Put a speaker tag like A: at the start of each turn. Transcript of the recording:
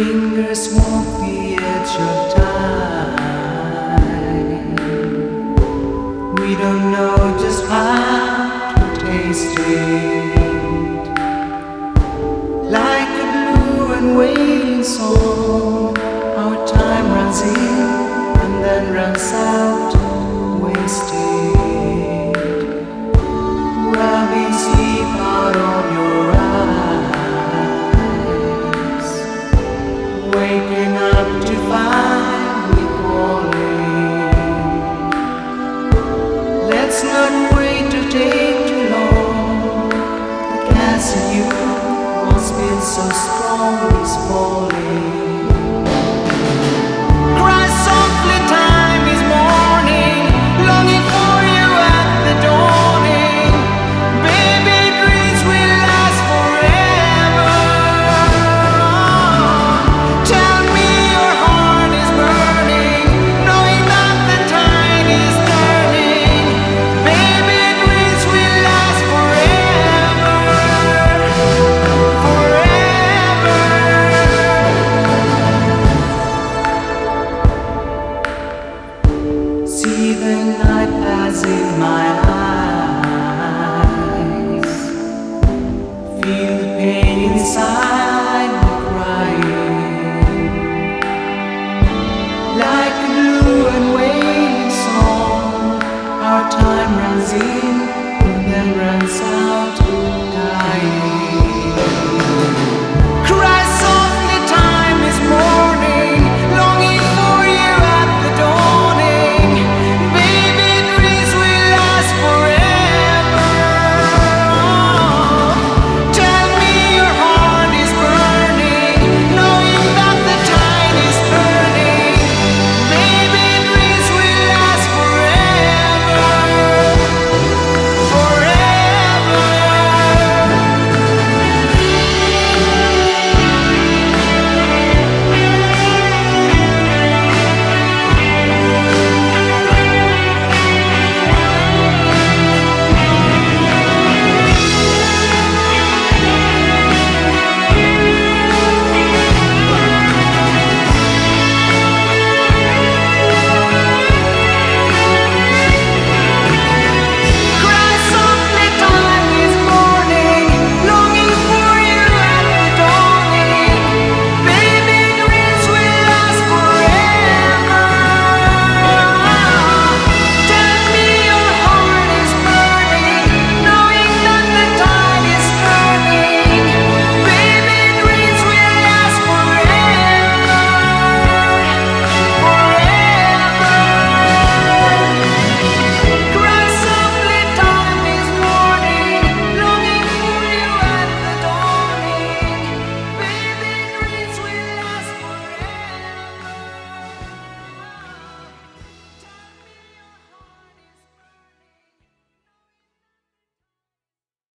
A: Fingers walk the edge of time. We don't know just how to taste it. Like a blue and wailing song, our time runs in and then runs out, wasted. Rubbing sleep out of your eyes, waking up to find me calling. Let's not wait to take too long. The gas in you once been so strong is falling. Cry softly, time is mourning, longing for you at the dawning. Baby, dreams will last forever. Tell me your heart is burning, knowing that the tide is turning. Baby, dreams will last forever, forever. See the night pass in my eyes, feel the pain inside me crying. Like a blue and wailing song, our time runs in